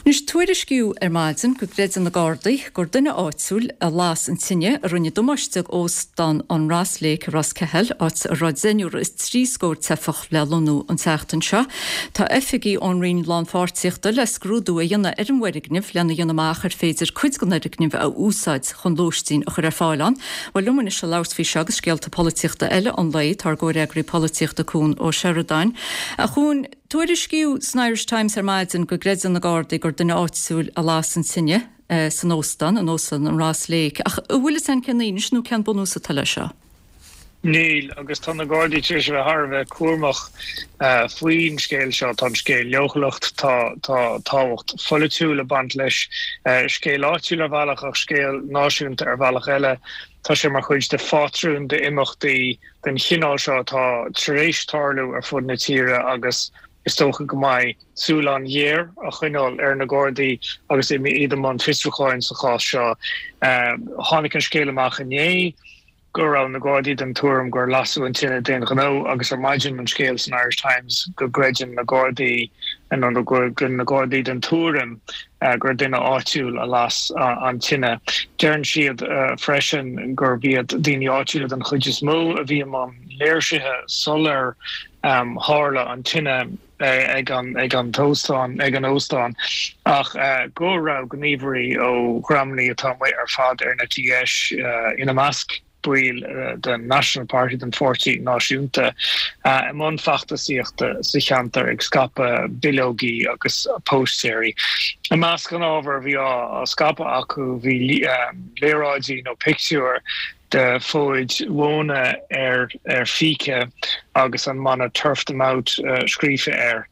Nus tuairisciú maidin go gréidir na Gardaí gur duine áitiúil a lás an tinne a rinne domaisteach os dan an Rasléic Ras Cehel áit a radzenúr is trí scór tefach le lonú an teachtan seo. Tá effigi an rin lán fáirtíochta le scrúdú a dhéanana ar an weirigniv lena dhéanamach ar féidir chuid go neirigniv a úsáid chun lóistín a chur ar fáileán, bhil lumanna se lásfí segus scéalta políochta eile an leid tar go reagrí políochta cún ó Sheridan. A chun tuairisciú Irish Times ar maidin go gréidir na Gardaí gur duine áitiúil a lás an tinne san óstan an óstan an Rasléic. Ach bhfuil an ceníis nó cean bonú sa tal seo. Níl agus tá na Gardaí tríis bheith Harbheith cuamach faoin scéil seo tá scéil leochalacht tá táhacht folitiúil a bant leis scéil áitiúil ar bhealach ach scéil náisiúnta ar bhealach eile tá sé mar chuid de fátrún de imachtaí den chinál seo tá tréis tarlú ar fud na tíre agus is tócha go mai súlan dhéir a chuinál ar na Gardaí agus iad man fistrucháin sa chás seo tháinig an scéil amach inné gur an na Gardaí den túm gur lasú an tinine den gó agus ar maidin an scéil san Irish Times go greidir na Gardaí an an gur na Gardaí den túm gur duine áitiúil a las an tinine. Dearan siad freisin gur bhíad daoine áitiúil an chuid mó a bhí man léirsithe solar hála an tinine ag an tóstán ag an óstán ach go ra gníomhairí ó Gramley atá ar fad ar na TS ina measc buil the National Party den 40 náisiúnta man fachtasíochta sa cheantar ag scapa bilógaí agus póstéirí. A measc an ábhar bhí á scapa acu bhí léráidí nó pictiúr de fóid wóna ar fiche agus an mana turfed them out scrífe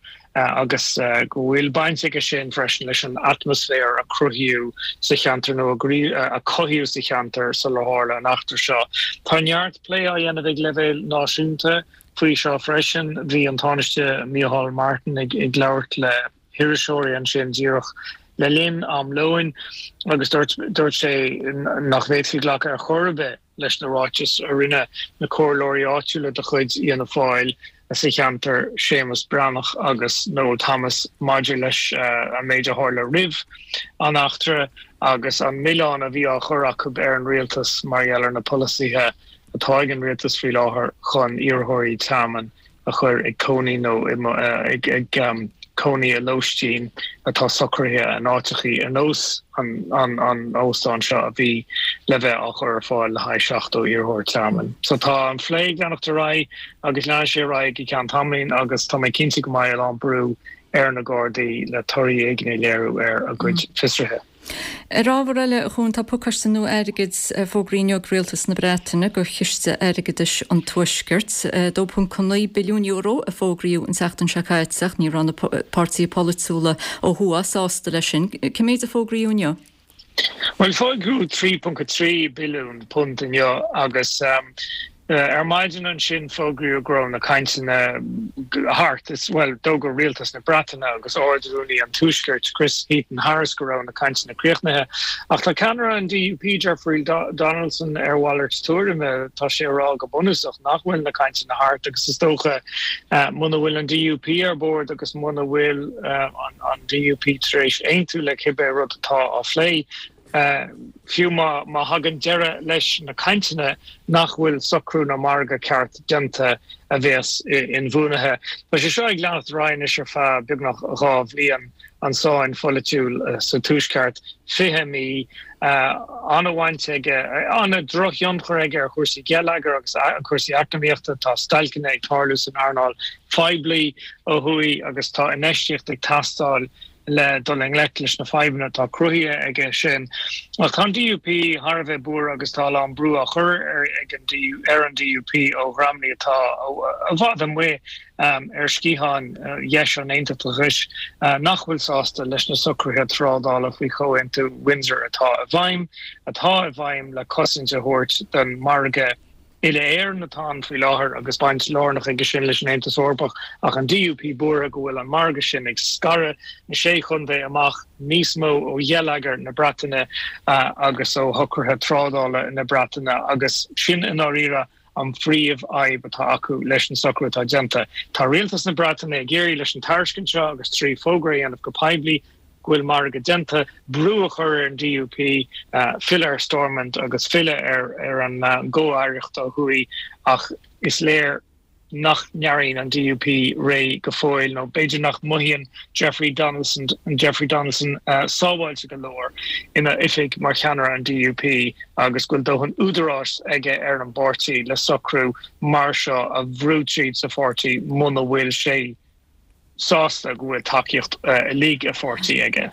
agus go bhfuil bainteige sin freisin leis an atmosfér a cruthú sa cheantar nó a cothú sa cheantar sa leharla an achtar seo. Tá neart lé a dhéanamh ag leibhéil náisiúnta faoi seo freisin bhí an tánaiste Micheál Martin ag labhairt le hiiriseoirí an sin díreach le linn am loin agus dúirt sé nach bhéadfaí ghlach ar chorbe leis na ráiteas a rinne na cóirlóirí áitiúla de chuid íana fáil a sa cheantar Seamus Branach agus Noel Thomas maidir leis a méide hála rih an achtra agus an Milán a bhí á chorach ar an rialtas mar na polisíthe atá an rialtas frí láthair chun iarthóirí taman a chur ag Coney nó ag Coney a Lostín atá socrthe an áitichaí an os an óstán seo a bhí le bheith á chur fáil le haid seachtó iarthóir taman. So tá an phléig ganach rá agus lean sé rá i cean tamlín agus tá mé cinnte go mai an brú ar na Gardaí le toirí éigine léirú ar a gcuid fistrithe. Ráhar eile chun tá pucasta nó airigid fógríneog rialtas na Breataine go chiiste airigidir an tuisgirt €2.9 billiún a fógriú an seachtain seacaitseach ní ran na Partíí Polúla ó thuas ásta lei sin. Céméid a fógriúneo? Well, fógrú 3.3 billiún punt inniu agus maidin an sin fógriú grón na caintina hart is well dógur rialtas na Breataine agus ordraúní an túisgirt Chris Heaton Harris go raibh na caintina críochnathe ach tá ceanara an DUP Jeffrey Donaldson ar Waller's túirime tá sé rá go bunúsach nachhfuil na caintina hart agus is dócha muna bhfuil an DUP ar board agus muna bhfuil an DUP tréis aintú le cibé rud atá á phlé. Fiú má hagan deire leis na caintina nachhfuil socrú na marga ceart denta a bheits in bhúnathe. Ba sé seo ag leanach ráin is ar fá beagnach ráh líon an sáin folitiúil sa túisceart fiche mí anna bhainte anna drochionchar aige ar chuirsaí gealagar agus chuirsaí actamíochta tá stailcinna ag tarlú san Arnáil feibli ó thuí agus tá inéistíocht ag tastáil le doling leis na feibna tá cruthí aige sin. A chun DUP Harbheith búr agus tá an brú a chur ar an DUP ó Gramley atá a bhd an mé ar scíán dheis an éintachis nachhfuil sásta leis na socrthe trádála faoi chointú Windsor atá a bhaim le cosinte thuirt den marga ile éir natá faoi láthair agus baint lárnach ag sin leis an Aontas Orpach ach an DUP búra go bhfuil an marga sin ag scara na sé chundé amach níos mó ó dhéalagar na Breataine agus ó thucrthe trádála na Breataine agus sin in áíra an phríomh aib atá acu leis an socrtha agenta. Tá rialtas na Breataine géirí leis an taircin seo agus trí fógraí anmh go paibli gwil mar agenta brúchar an DUP filler Stormont agus fille an go airicht a hui ach is léir nach nearin an DUP Ray Gafoil no beidir nach muhian Jeffrey Donaldson sábhail go leor ina ifig mar cheanar an DUP agus gwil dohan údarás ige an bortí le socrú mar seo a bhrútríd sa fortí muna bhfuil sé sásta go takeíocht líg a fortí aige.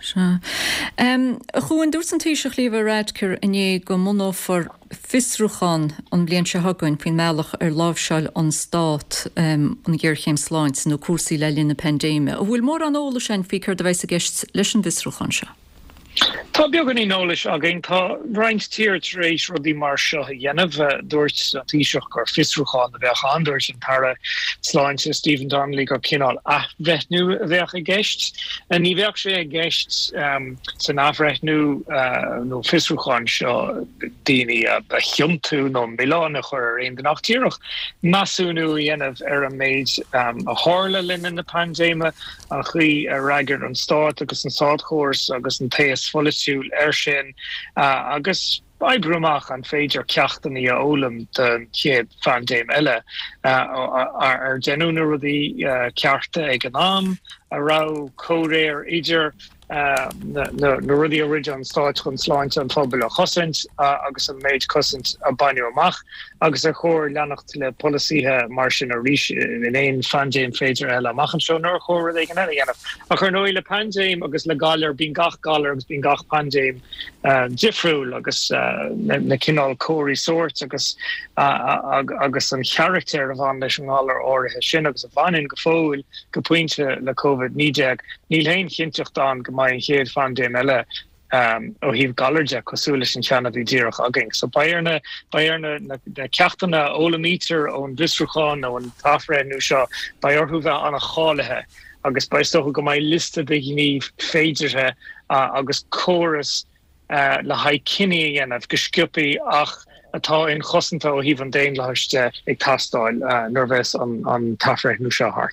Chuan dúirt an tíiseach líomh radcur iné go mná for fisrúchan an blian se hagann faoin meach lábhseil an stát an ggéirchéim sláint nó cuasaí le linn na pandéime. A bhfuil mór an óla sin fí chuir de bheits a gceist leis an fisrúchan se. Tá beaggan í nólis agin tá roinnt tíirt rééis rudí mar seo a dhéanamh dúirt an tíiseach gur fisrúchan a bheith an dúirt an tara sláinte Stephen Donnelly gur cinál a bheithnú a bheith a gceist. A ní bheith sé a gceist san ábhreithnú nó fisrúchan seo daoine a chiomtú nó Milán a chur aon den nachtíireach masúnú dhéanamh ar an méid a hála linn in na pandéime a chuí a raigear an stát agus an státchóras agus an taobh folisiúil sin agus Brumach an féidir ceachtaí a ólam den chéad pandéim eile ar genúna rudí cearta ag an am a rá córéir idir na rudí orid an stáit chun sláinte an fphobal a chosint agus an méid cosint a bainú amach agus a chóir leannacht le policíthe mar sin a ríis in éon pandéim féidir eile amach an seo nuair chóir ag an eile dhéanamh. A chur nóí le pandéim agus le galar bín gach galar agus bín gach pandéim difriúil agus na cinál cóirí sort agus an character a bhain leis an gálar áirithe sin agus a bhainin go fóil go puinte le COVID-19 níl héin chinteocht an go mai chéad pandéim eile ó híh galarde cosúla sin cheanna bhí díreach agin. So bairna ceachtainna ólamítar ón visrúchan ó an tafraidhnú seo ba orthú bheith anna chálathe agus ba stocha go mai lista de gníomh féidirthe agus choras le haid cinine dhéanamh go sciupaí ach atá in chosanta ó híh an déon leiste ag tastáil nervous an tafraidhnú seo thart.